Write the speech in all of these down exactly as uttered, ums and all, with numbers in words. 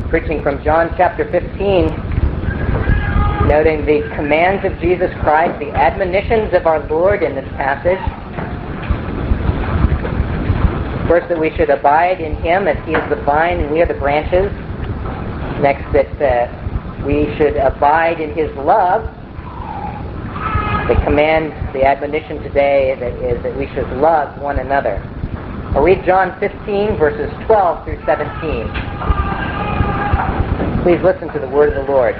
preaching from John chapter fifteen, noting the commands of Jesus Christ, the admonitions of our Lord in this passage. First, that we should abide in Him as He is the vine and we are the branches. Next, that uh, we should abide in His love. The command, the admonition today that is that we should love one another. I'll read John fifteen, verses twelve through seventeen. Please listen to the word of the Lord.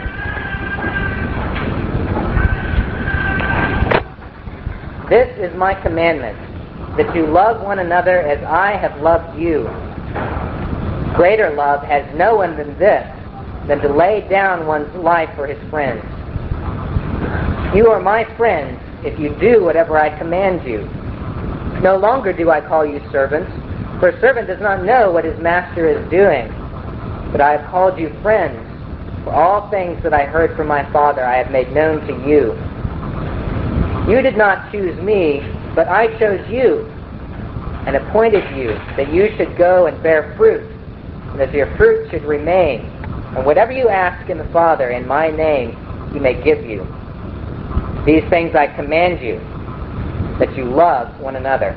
This is my commandment, that you love one another as I have loved you. Greater love has no one than this, than to lay down one's life for his friends. You are my friends if you do whatever I command you. No longer do I call you servants, for a servant does not know what his master is doing. But I have called you friends, for all things that I heard from my Father I have made known to you. You did not choose me, but I chose you, and appointed you, that you should go and bear fruit, and that your fruit should remain. And whatever you ask in the Father in my name, He may give you. These things I command you, that you love one another.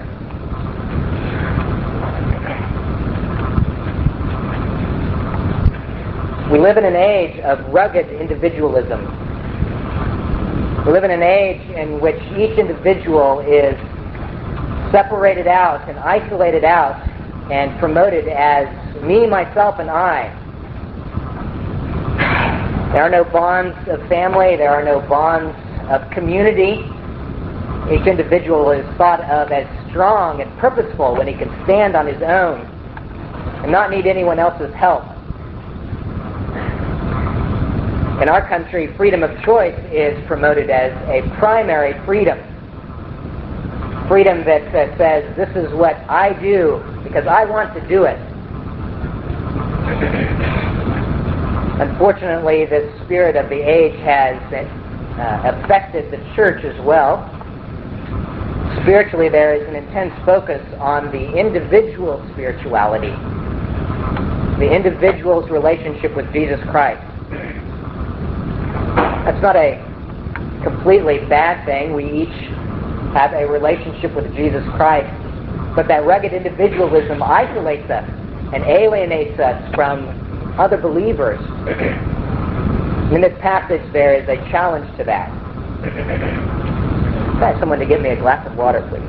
We live in an age of rugged individualism. We live in an age in which each individual is separated out and isolated out and promoted as me, myself, and I. There are no bonds of family. There are no bonds of community. Each individual is thought of as strong and purposeful when he can stand on his own and not need anyone else's help. In our country, freedom of choice is promoted as a primary freedom. Freedom that, that says, this is what I do because I want to do it. Unfortunately, the spirit of the age has uh, affected the church as well. Spiritually, there is an intense focus on the individual spirituality, the individual's relationship with Jesus Christ. That's not a completely bad thing. We each have a relationship with Jesus Christ, but that rugged individualism isolates us and alienates us from other believers. In this passage, there is a challenge to that. I'd like someone to give me a glass of water, please.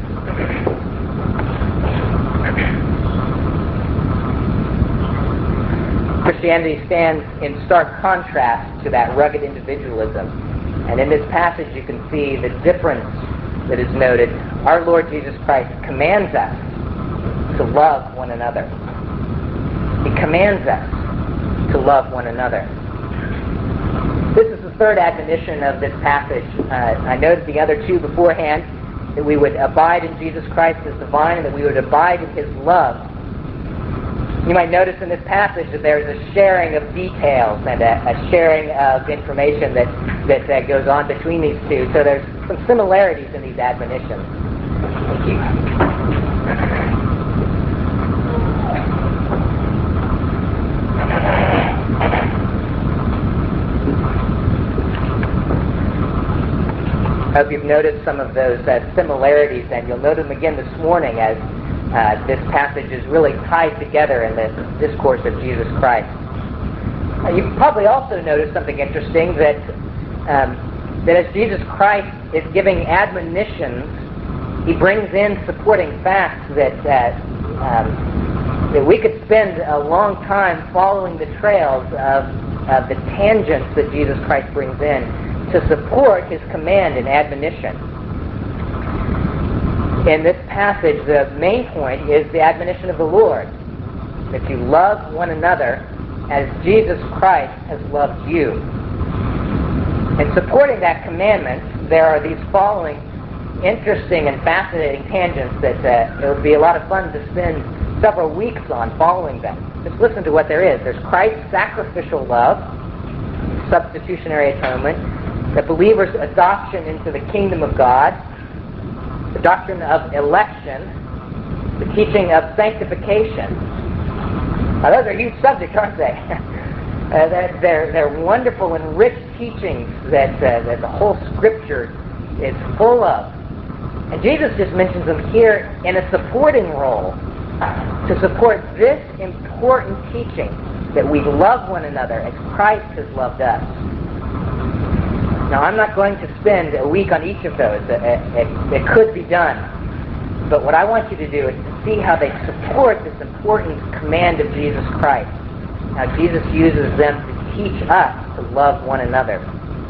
Christianity stands in stark contrast to that rugged individualism. And in this passage you can see the difference that is noted. Our Lord Jesus Christ commands us to love one another. He commands us to love one another. This is the third admonition of this passage. Uh, I noted the other two beforehand, that we would abide in Jesus Christ as the vine, and that we would abide in His love. You might notice in this passage that there's a sharing of details and a, a sharing of information that, that, that goes on between these two. So there's some similarities in these admonitions. Thank you. I hope you've noticed some of those uh, similarities, and you'll note them again this morning as Uh, this passage is really tied together in the discourse of Jesus Christ. Uh, you've probably also noticed something interesting, that um, that as Jesus Christ is giving admonitions, He brings in supporting facts that uh, um, that we could spend a long time following the trails of, of the tangents that Jesus Christ brings in to support His command and admonition. In this passage, the main point is the admonition of the Lord, that you love one another as Jesus Christ has loved you. In supporting that commandment, there are these following interesting and fascinating tangents that uh, it would be a lot of fun to spend several weeks on following them. Just listen to what there is. There's Christ's sacrificial love, substitutionary atonement, the believer's adoption into the kingdom of God, the doctrine of election, the teaching of sanctification. Now, those are huge subjects, aren't they? Uh, that they're, they're wonderful and rich teachings that, uh, that the whole Scripture is full of. And Jesus just mentions them here in a supporting role to support this important teaching that we love one another as Christ has loved us. Now, I'm not going to spend a week on each of those. It, it, it could be done. But what I want you to do is to see how they support this important command of Jesus Christ. How Jesus uses them to teach us to love one another.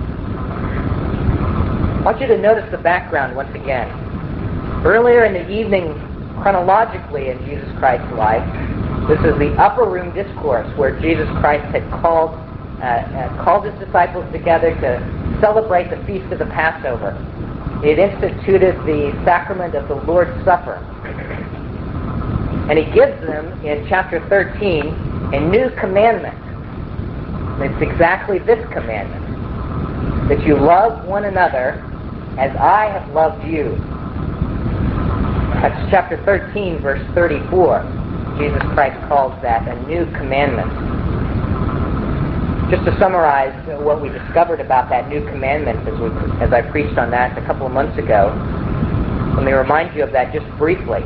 I want you to notice the background once again. Earlier in the evening, chronologically in Jesus Christ's life, this is the upper room discourse where Jesus Christ had called, uh, uh, called his disciples together to celebrate the feast of the Passover. He had instituted the sacrament of the Lord's Supper. And he gives them in chapter thirteen a new commandment. And it's exactly this commandment, that you love one another as I have loved you. That's chapter thirteen, verse thirty-four. Jesus Christ calls that a new commandment. Just to summarize what we discovered about that new commandment as, we, as I preached on that a couple of months ago, let me remind you of that just briefly.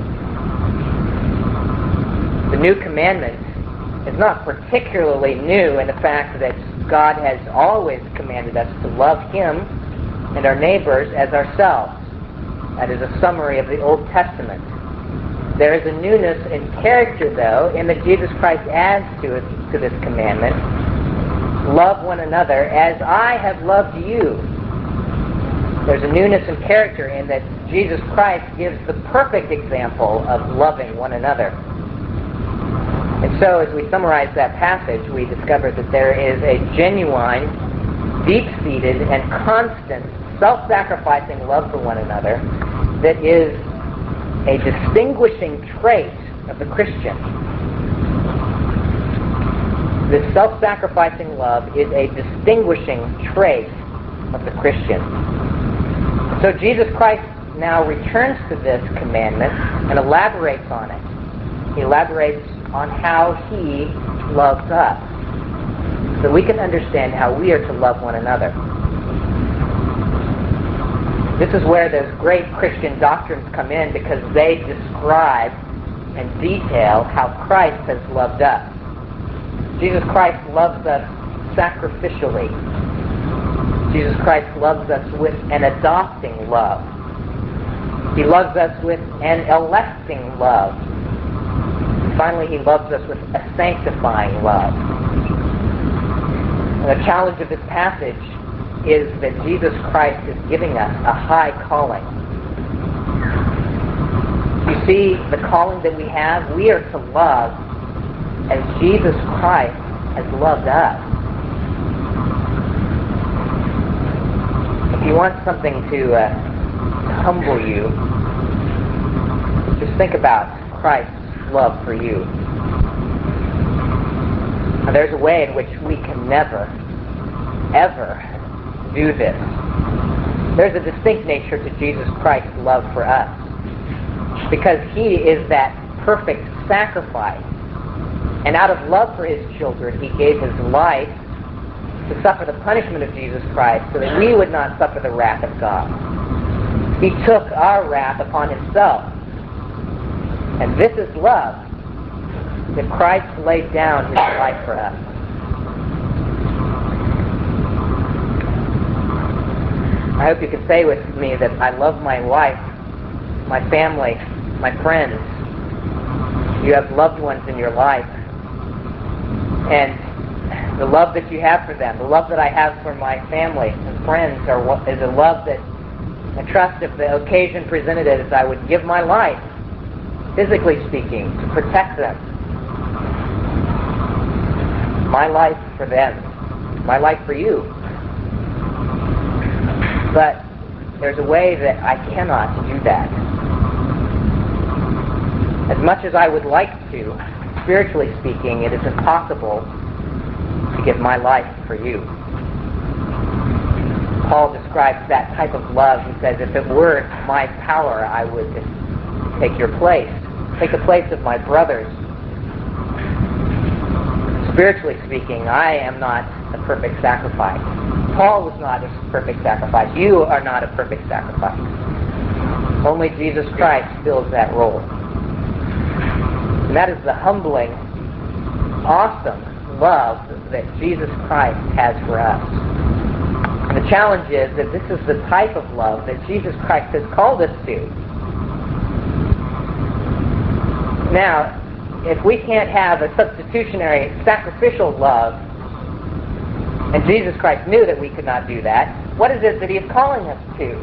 The new commandment is not particularly new in the fact that God has always commanded us to love Him and our neighbors as ourselves. That is a summary of the Old Testament. There is a newness in character, though, in that Jesus Christ adds to it, to this commandment, love one another as I have loved you. There's a newness in character in that Jesus Christ gives the perfect example of loving one another. And so, as we summarize that passage, we discover that there is a genuine, deep-seated, and constant self-sacrificing love for one another that is a distinguishing trait of the Christian. This self-sacrificing love is a distinguishing trait of the Christian. So Jesus Christ now returns to this commandment and elaborates on it. He elaborates on how He loves us, so we can understand how we are to love one another. This is where those great Christian doctrines come in, because they describe and detail how Christ has loved us. Jesus Christ loves us sacrificially. Jesus Christ loves us with an adopting love. He loves us with an electing love. And finally, He loves us with a sanctifying love. And the challenge of this passage is that Jesus Christ is giving us a high calling. You see, the calling that we have, we are to love as Jesus Christ has loved us. If you want something to, uh, to humble you, just think about Christ's love for you. Now, there's a way in which we can never, ever do this. There's a distinct nature to Jesus Christ's love for us, because He is that perfect sacrifice. And out of love for His children, He gave His life to suffer the punishment of Jesus Christ so that we would not suffer the wrath of God. He took our wrath upon Himself. And this is love, that Christ laid down His life for us. I hope you can say with me that I love my wife, my family, my friends. You have loved ones in your life. And the love that you have for them, the love that I have for my family and friends are, is a love that I trust if the occasion presented it, as I would give my life, physically speaking, to protect them. My life for them. My life for you. But there's a way that I cannot do that. As much as I would like to, spiritually speaking, it is impossible to give my life for you. Paul describes that type of love. He says, if it were my power, I would take your place, take the place of my brothers. Spiritually speaking, I am not a perfect sacrifice. Paul was not a perfect sacrifice. You are not a perfect sacrifice. Only Jesus Christ fills that role. And that is the humbling, awesome love that Jesus Christ has for us. And the challenge is that this is the type of love that Jesus Christ has called us to. Now, if we can't have a substitutionary, sacrificial love, and Jesus Christ knew that we could not do that, what is it that He is calling us to?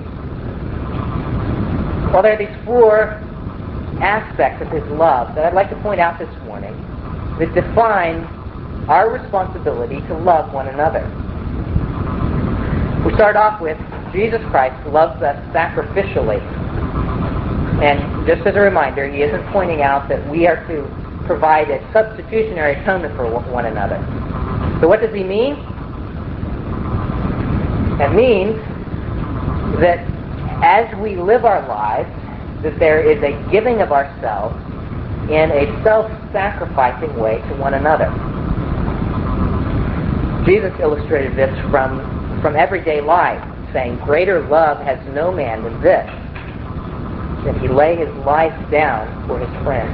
Well, there are these four aspects of His love that I'd like to point out this morning that define our responsibility to love one another. We start off with Jesus Christ loves us sacrificially. And just as a reminder, He isn't pointing out that we are to provide a substitutionary atonement for one another. So what does He mean? It means that as we live our lives, that there is a giving of ourselves in a self-sacrificing way to one another. Jesus illustrated this from, from everyday life, saying, "Greater love has no man than this, that he lay his life down for his friends."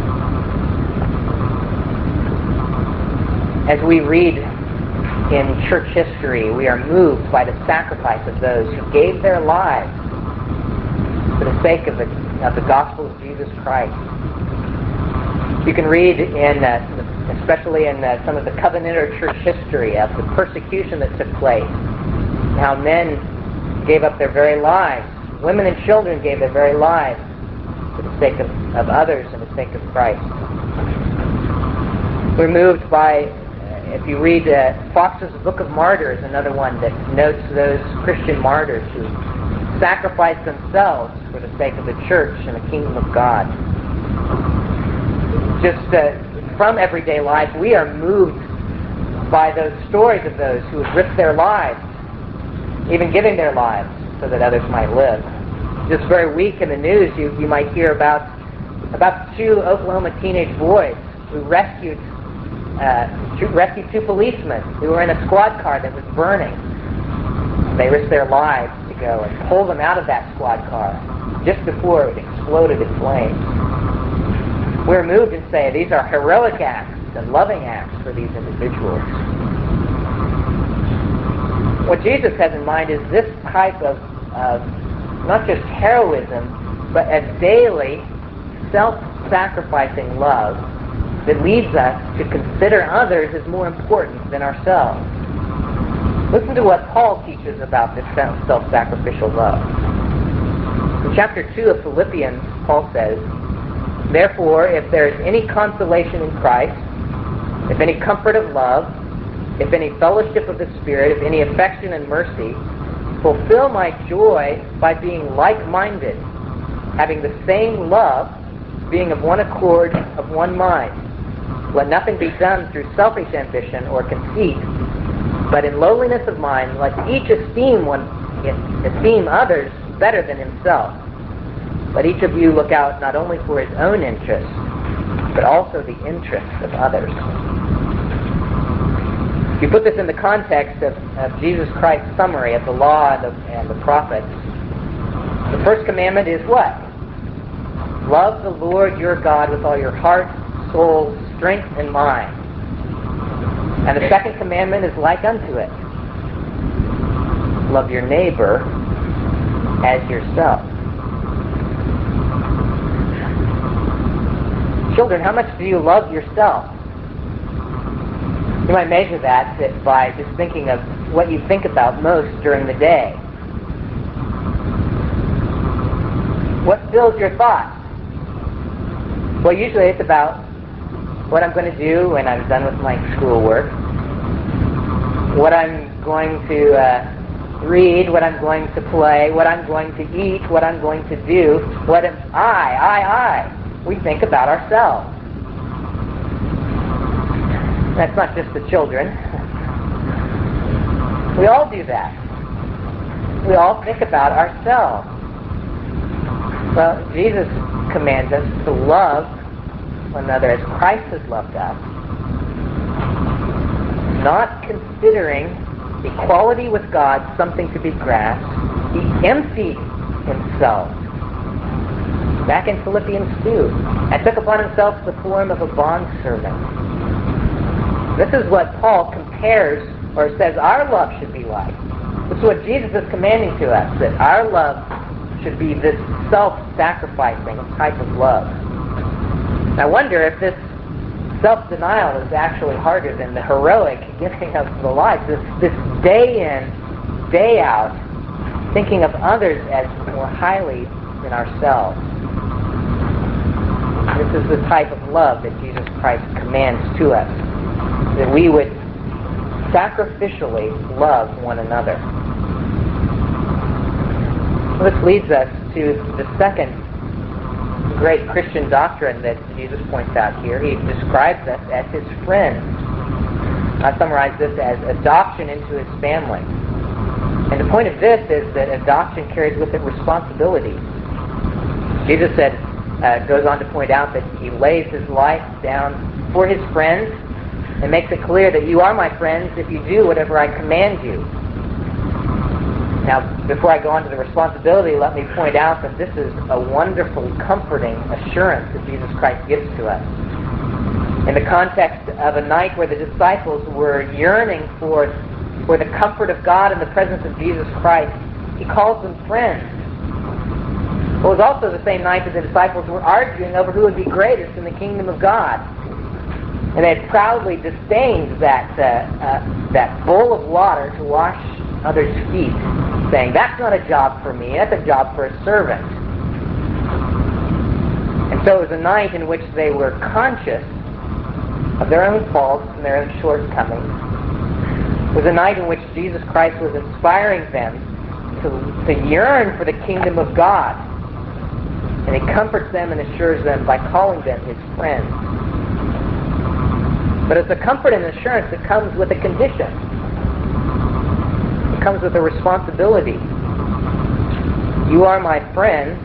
As we read in church history, we are moved by the sacrifice of those who gave their lives for the sake of the, of the gospel of Jesus Christ. You can read in, uh, especially in uh, some of the Covenanter church history, of the persecution that took place, how men gave up their very lives, women and children gave their very lives for the sake of, of others and the sake of Christ. We're moved by, uh, if you read uh, Fox's Book of Martyrs, another one that notes those Christian martyrs who sacrificed themselves for the sake of the church and the kingdom of God. Just uh, from everyday life, we are moved by those stories of those who have risked their lives, even giving their lives so that others might live. Just very weak in the news, you, you might hear about about two Oklahoma teenage boys who rescued uh, two, rescued two policemen who were in a squad car that was burning. They risked their lives to go and pull them out of that squad car just before it exploded in flames. We're moved and say these are heroic acts and loving acts for these individuals. What Jesus has in mind is this type of, of not just heroism, but a daily, self-sacrificing love that leads us to consider others as more important than ourselves. Listen to what Paul teaches about this self-sacrificial love. In chapter two of Philippians, Paul says, "Therefore, if there is any consolation in Christ, if any comfort of love, if any fellowship of the Spirit, if any affection and mercy, fulfill my joy by being like-minded, having the same love, being of one accord, of one mind. Let nothing be done through selfish ambition or conceit, but in lowliness of mind, let each esteem one esteem others better than himself. Let each of you look out not only for his own interests, but also the interests of others." If you put this in the context of, of Jesus Christ's summary of the law and the, and the prophets, the first commandment is what? Love the Lord your God with all your heart, soul, strength, and mind. And the second commandment is like unto it. Love your neighbor as yourself. Children, how much do you love yourself? You might measure that by just thinking of what you think about most during the day. What fills your thoughts? Well, usually it's about what I'm going to do when I'm done with my schoolwork, what I'm going to uh, read, what I'm going to play, what I'm going to eat, what I'm going to do, what am I, I, I. We think about ourselves. That's not just the children. We all do that. We all think about ourselves. Well, Jesus commands us to love one another as Christ has loved us. not considering equality with God something to be grasped, he emptied himself. Back in Philippians two, and took upon himself the form of a bondservant. This is what Paul compares or says our love should be like. This is what Jesus is commanding to us, that our love should be this self-sacrificing type of love. I wonder if this self-denial is actually harder than the heroic giving of the life. This, this day in, day out, thinking of others as more highly than ourselves. This is the type of love that Jesus Christ commands to us, that we would sacrificially love one another. This leads us to the second great Christian doctrine that Jesus points out here. He describes us as his friends. I summarize this as adoption into his family. And the point of this is that adoption carries with it responsibility. Jesus said, uh, goes on to point out that he lays his life down for his friends and makes it clear that you are my friends if you do whatever I command you. Now, before I go on to the responsibility, let me point out that this is a wonderful, comforting assurance that Jesus Christ gives to us. In the context of a night where the disciples were yearning for, for the comfort of God and the presence of Jesus Christ, he calls them friends. It was also the same night that the disciples were arguing over who would be greatest in the kingdom of God. And they had proudly disdained that, uh, uh, that bowl of water to wash others' feet, saying, that's not a job for me, that's a job for a servant. And so it was a night in which they were conscious of their own faults and their own shortcomings. It was a night in which Jesus Christ was inspiring them to, to yearn for the kingdom of God. And he comforts them and assures them by calling them his friends. But it's a comfort and assurance that comes with a condition. It comes with a responsibility. You are my friends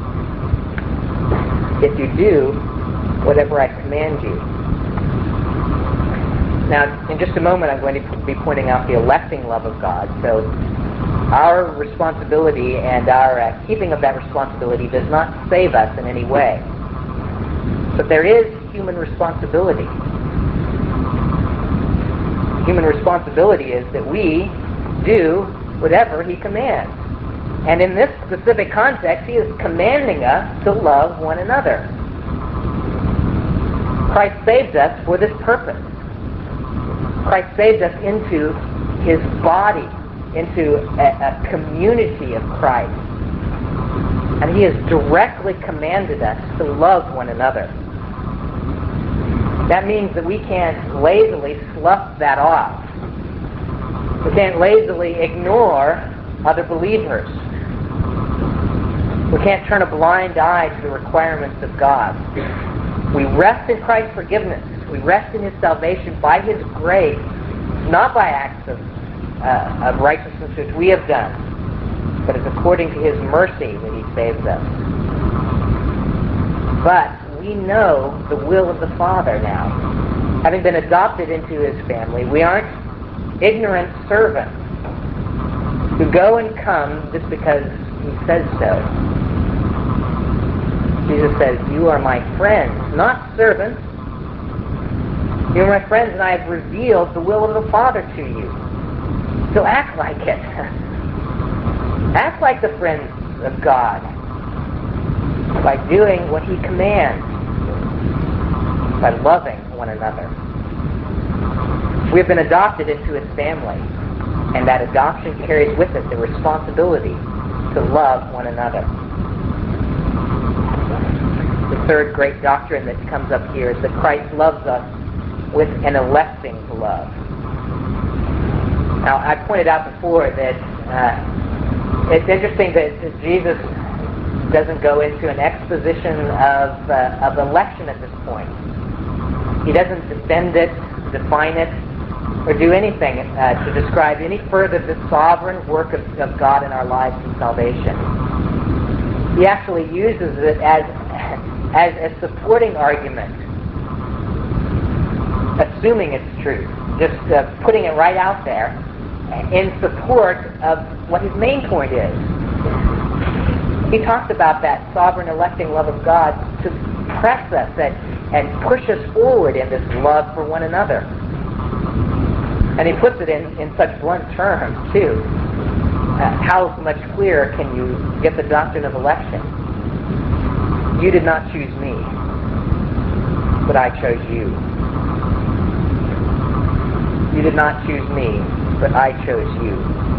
if you do whatever I command you. Now, in just a moment, I'm going to be pointing out the electing love of God. So our responsibility and our uh, keeping of that responsibility does not save us in any way. But there is human responsibility. Human responsibility is that we do whatever he commands. And in this specific context, he is commanding us to love one another. Christ saved us for this purpose. Christ saved us into his body, into a, a community of Christ. And he has directly commanded us to love one another. That means that we can't lazily slough that off. We can't lazily ignore other believers. We can't turn a blind eye to the requirements of God. We rest in Christ's forgiveness. We rest in his salvation by his grace, not by acts of, uh, of righteousness which we have done, but it's according to his mercy that he saves us. But we know the will of the Father now. Having been adopted into his family, we aren't ignorant servants who go and come just because he says so. Jesus says, you are my friends, not servants. You are my friends, and I have revealed the will of the Father to you. So act like it. Act like the friends of God by doing what he commands, by loving one another. We have been adopted into his family, and that adoption carries with it the responsibility to love one another. The third great doctrine that comes up here is that Christ loves us with an electing love. Now, I pointed out before that uh, it's interesting that Jesus doesn't go into an exposition of, uh, of election at this point. He doesn't defend it, define it, or do anything uh, to describe any further the sovereign work of, of God in our lives in salvation. He actually uses it as, as a supporting argument, assuming its truth. just uh, putting it right out there in support of what his main point is. He talks about that sovereign electing love of God to press us and, and push us forward in this love for one another. And he puts it in, in such blunt terms, too. Uh, how much clearer can you get the doctrine of election? You did not choose me, but I chose you. You did not choose me, but I chose you.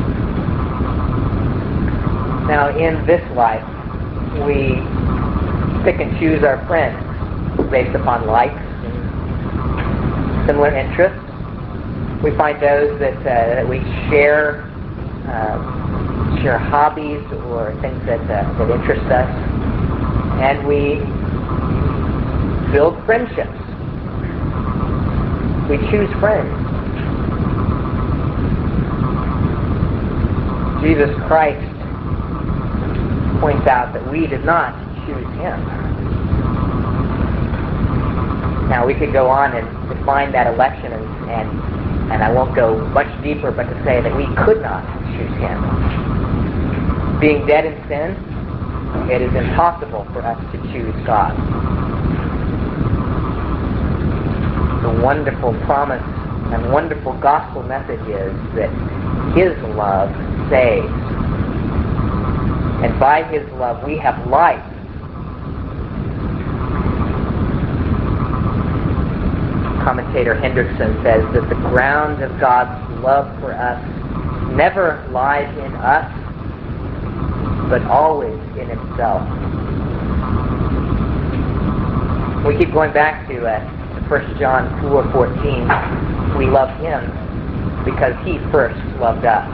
Now, in this life, we pick and choose our friends based upon likes and similar interests. We find those that, uh, that we share uh, share hobbies or things that uh, that interest us, and we build friendships. We choose friends. Jesus Christ points out that we did not choose him. Now, we could go on and define that election, and, and, and I won't go much deeper, but to say that we could not choose him. Being dead in sin, it is impossible for us to choose God. The wonderful promise and wonderful gospel message is that his love saves. And by his love we have life. Commentator Hendrickson says that the ground of God's love for us never lies in us, but always in himself. We keep going back to uh, First John four fourteen. We love him because he first loved us.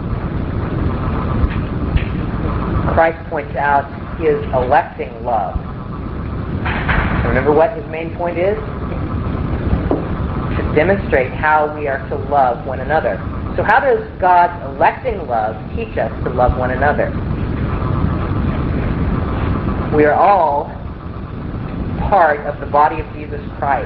Christ points out his electing love. Remember what his main point is? To demonstrate how we are to love one another. So how does God's electing love teach us to love one another? We are all part of the body of Jesus Christ.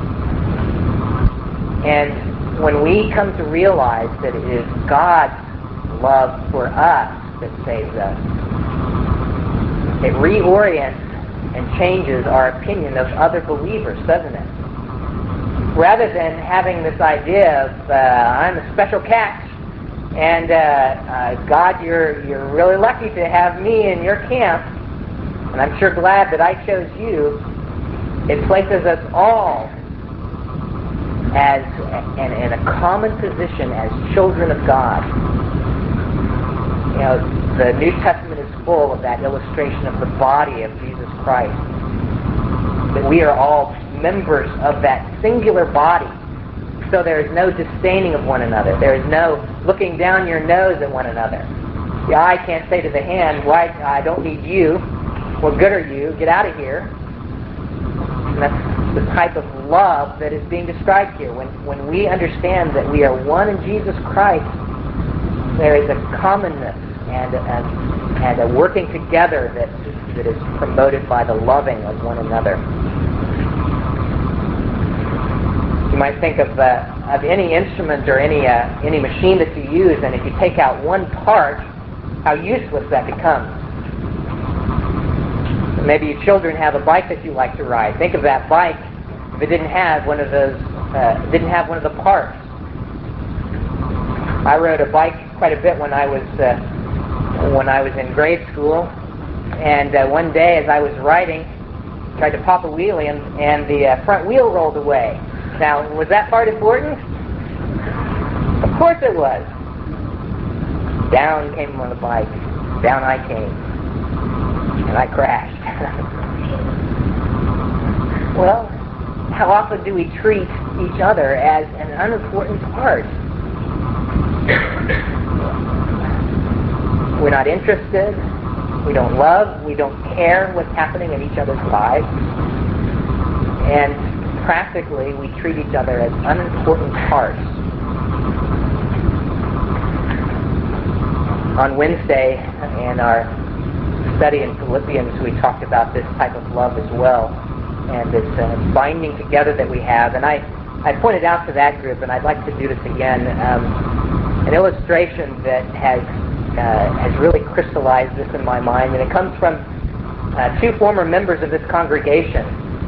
And when we come to realize that it is God's love for us that saves us, it reorients and changes our opinion of other believers, doesn't it? Rather than having this idea of, uh, I'm a special catch, and uh, uh, God, you're, you're really lucky to have me in your camp, and I'm sure glad that I chose you, it places us all as in, in a common position as children of God. You know, the New Testament is full of that illustration of the body of Jesus Christ. That we are all members of that singular body. So there is no disdaining of one another. There is no looking down your nose at one another. The eye can't say to the hand, "Why, I don't need you. What good are you? Get out of here." And that's the type of love that is being described here. When, when we understand that we are one in Jesus Christ, there is a commonness and a, and a working together that, that is promoted by the loving of one another. You might think of uh, of any instrument or any uh, any machine that you use, and if you take out one part, how useless that becomes. Maybe your children have a bike that you like to ride. Think of that bike if it didn't have one of those, uh, didn't have one of the parts. I rode a bike quite a bit when I was uh, when I was in grade school, and uh, one day as I was riding, tried to pop a wheelie, and, and the uh, front wheel rolled away. Now, was that part important? Of course it was. Down came on the bike. Down I came. And I crashed. Well, how often do we treat each other as an unimportant part? We're not interested. We don't love. We don't care what's happening in each other's lives. And practically, we treat each other as unimportant parts. On Wednesday, in our study in Philippians, we talked about this type of love as well, and this uh, binding together that we have. And I, I pointed out to that group, and I'd like to do this again, um, an illustration that has uh, has really crystallized this in my mind, and it comes from uh, two former members of this congregation.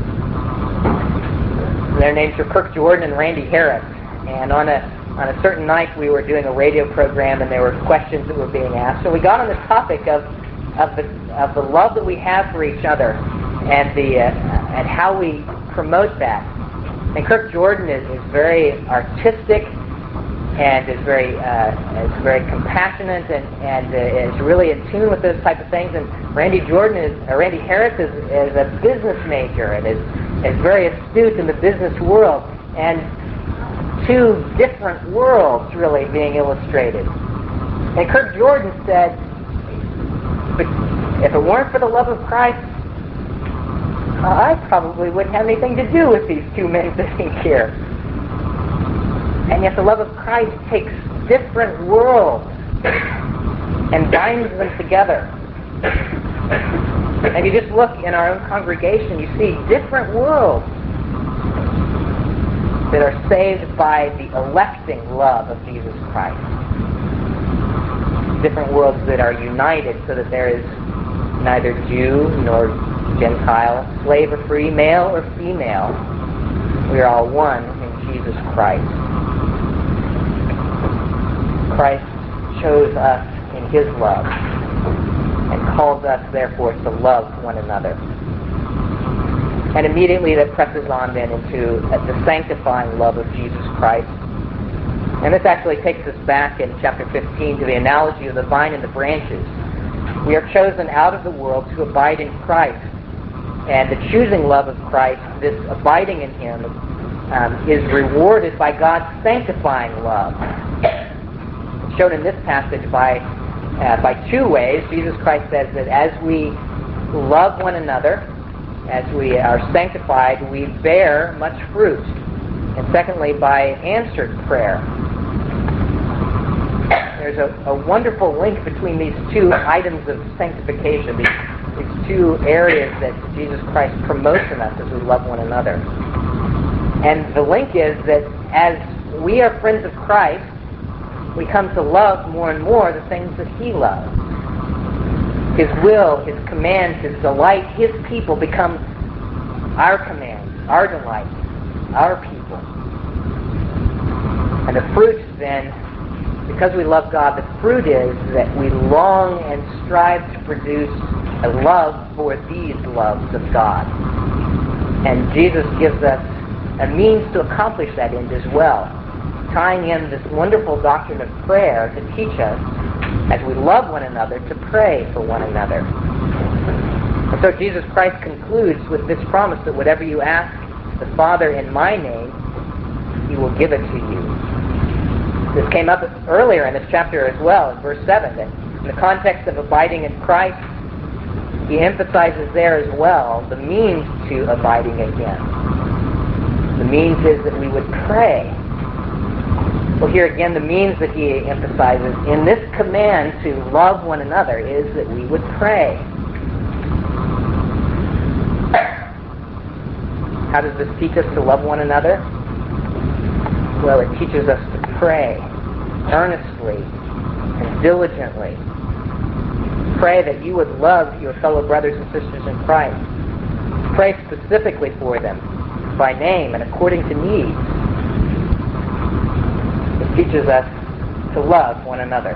Their names are Kirk Jordan and Randy Harris, and on a on a certain night we were doing a radio program, and there were questions that were being asked. So we got on the topic of of the of the love that we have for each other, and the uh, and how we promote that. And Kirk Jordan is, is very artistic and is very uh, is very compassionate and and uh, is really in tune with those type of things. And Randy Jordan is uh, Randy Harris is, is a business major and is is very astute in the business world. And two different worlds really being illustrated. And Kirk Jordan said, "But if it weren't for the love of Christ, I probably wouldn't have anything to do with these two men sitting here." And yet the love of Christ takes different worlds and binds them together. And you just look in our own congregation, you see different worlds that are saved by the electing love of Jesus Christ. Different worlds that are united so that there is neither Jew nor Gentile, slave or free, male or female. We are all one in Jesus Christ. Christ chose us in His love and calls us, therefore, to love one another. And immediately that presses on then into the sanctifying love of Jesus Christ. And this actually takes us back in chapter fifteen to the analogy of the vine and the branches. We are chosen out of the world to abide in Christ. And the choosing love of Christ, this abiding in Him, um, is rewarded by God's sanctifying love. It's shown in this passage by uh, by two ways. Jesus Christ says that as we love one another, as we are sanctified, we bear much fruit. And secondly, by answered prayer. There's a, a wonderful link between these two items of sanctification, these, these two areas that Jesus Christ promotes in us as we love one another. And the link is that as we are friends of Christ, we come to love more and more the things that He loves. His will, His commands, His delight, His people become our commands, our delight, our people. And the fruit then, because we love God, the fruit is that we long and strive to produce a love for these loves of God. And Jesus gives us a means to accomplish that end as well, tying in this wonderful doctrine of prayer to teach us, as we love one another, to pray for one another. And so Jesus Christ concludes with this promise that whatever you ask the Father in my name, He will give it to you. This came up earlier in this chapter as well, in verse seven. That in the context of abiding in Christ, He emphasizes there as well the means to abiding in Him. The means is that we would pray. Well, here again, the means that He emphasizes in this command to love one another is that we would pray. How does this teach us to love one another? Well, it teaches us to pray earnestly and diligently. Pray that you would love your fellow brothers and sisters in Christ. Pray specifically for them, by name and according to need. It teaches us to love one another.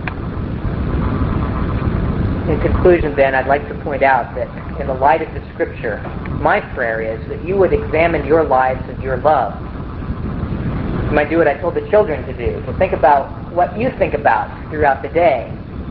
In conclusion, then, I'd like to point out that in the light of the Scripture, my prayer is that you would examine your lives and your love. You might do what I told the children to do, to think about what you think about throughout the day.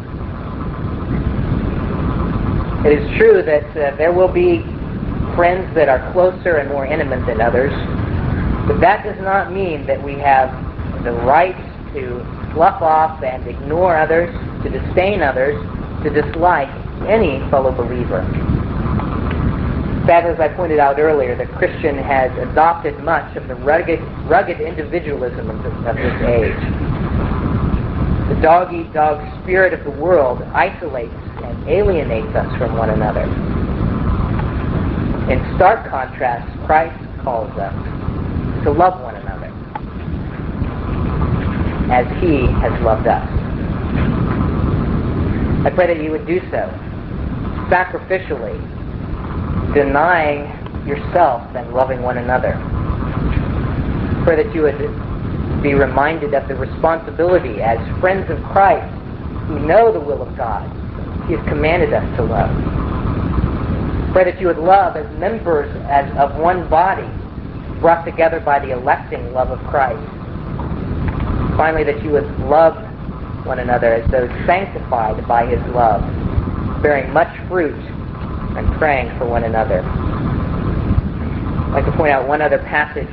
It is true that uh, there will be friends that are closer and more intimate than others, but that does not mean that we have the right to slough off and ignore others, to disdain others, to dislike any fellow believer. In fact, as I pointed out earlier, the Christian has adopted much of the rugged, rugged individualism of this, of this age. The dog-eat-dog spirit of the world isolates and alienates us from one another. In stark contrast, Christ calls us to love one another as He has loved us. I pray that you would do so, sacrificially, denying yourself and loving one another. Pray that you would be reminded of the responsibility as friends of Christ who know the will of God. He has commanded us to love. Pray that you would love as members as of one body, brought together by the electing love of Christ. Finally, that you would love one another as those sanctified by His love, bearing much fruit and praying for one another. I'd like to point out one other passage.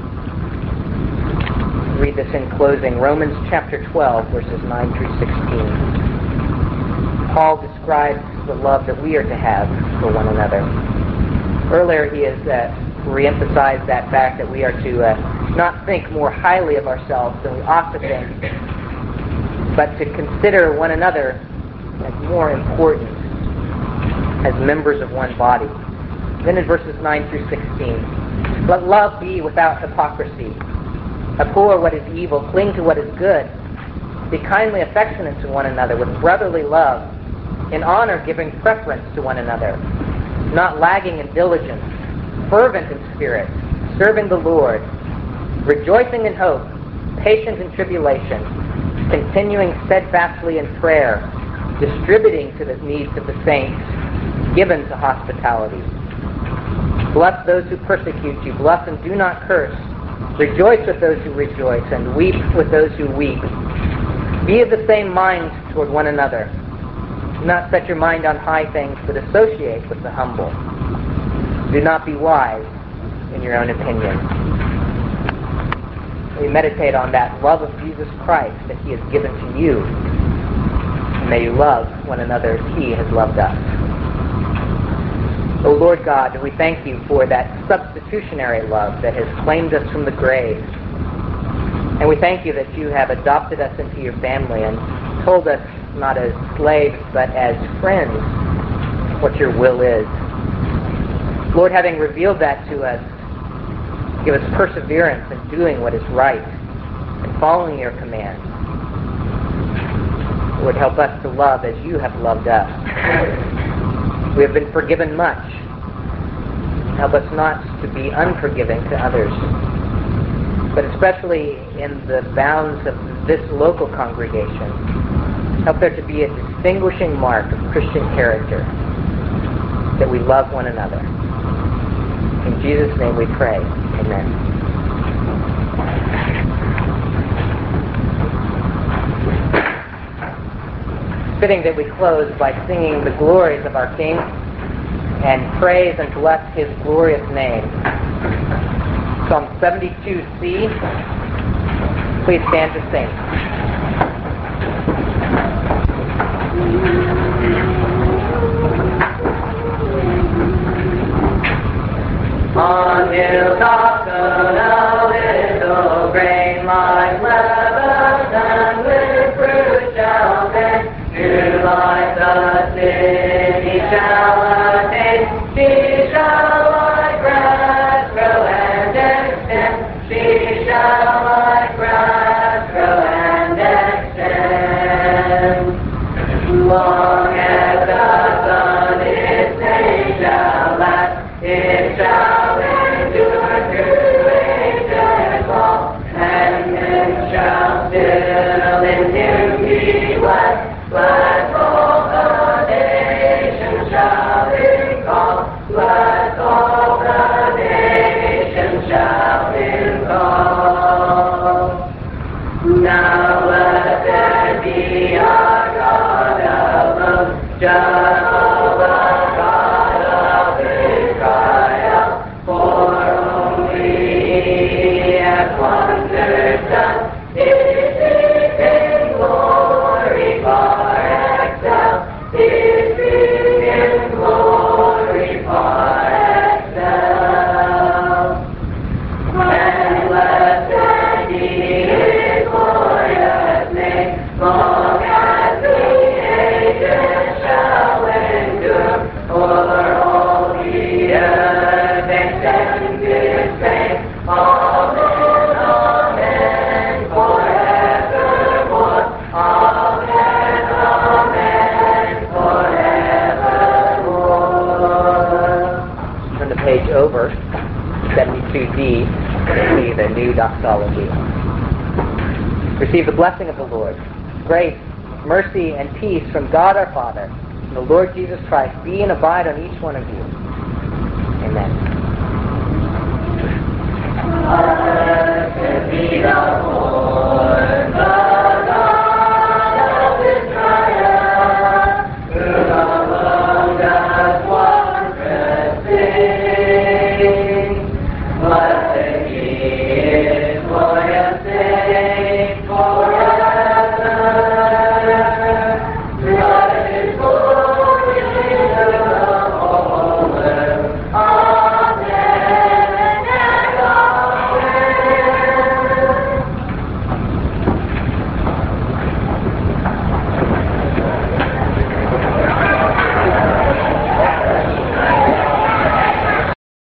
Read this in closing. Romans chapter twelve, verses nine through sixteen. Paul describes the love that we are to have for one another. Earlier he has uh, re-emphasized that fact that we are to uh, not think more highly of ourselves than we ought to think, but to consider one another as more important, as members of one body. Then in verses nine through sixteen, let love be without hypocrisy. Abhor what is evil, cling to what is good. Be kindly affectionate to one another with brotherly love, in honor giving preference to one another, not lagging in diligence, fervent in spirit, serving the Lord, rejoicing in hope, patient in tribulation, continuing steadfastly in prayer, distributing to the needs of the saints, given to hospitality. Bless those who persecute you, bless and do not curse. Rejoice with those who rejoice, and weep with those who weep. Be of the same mind toward one another. Do not set your mind on high things, but associate with the humble. Do not be wise in your own opinion. We meditate on that love of Jesus Christ that He has given to you. And may you love one another as He has loved us. O Lord God, we thank you for that substitutionary love that has claimed us from the grave. And we thank you that you have adopted us into your family and told us not as slaves but as friends what your will is. Lord, having revealed that to us, give us perseverance in doing what is right and following your commands. Lord, help us to love as you have loved us. We have been forgiven much. Help us not to be unforgiving to others, but especially in the bounds of this local congregation. Help there to be a distinguishing mark of Christian character, that we love one another. In Jesus' name we pray. Amen. Fitting that we close by singing the glories of our King and praise and bless His glorious name. Psalm seventy-two C. Please stand to sing. On hilltops a little grain like Lebanon with fruit shall bend. To light the city shall attain. She shall like grass grow and extend. She shall like grass grow and extend. Long as the sun its day shall last, it shall endure through ages long, and men shall still in Him be blessed. Bless all the nations shall be called. Bless all the nations shall be called. Now let there be our God alone, Jehovah God of Israel, for only He has wonders done. Is He in glory far excel? Is He in glory far excel? And blessed be His glorious name, long as the ages shall endure. two D to see the new doxology. Receive the blessing of the Lord. Grace, mercy, and peace from God our Father and the Lord Jesus Christ be and abide on each one of you. Amen. Blessed be the Lord.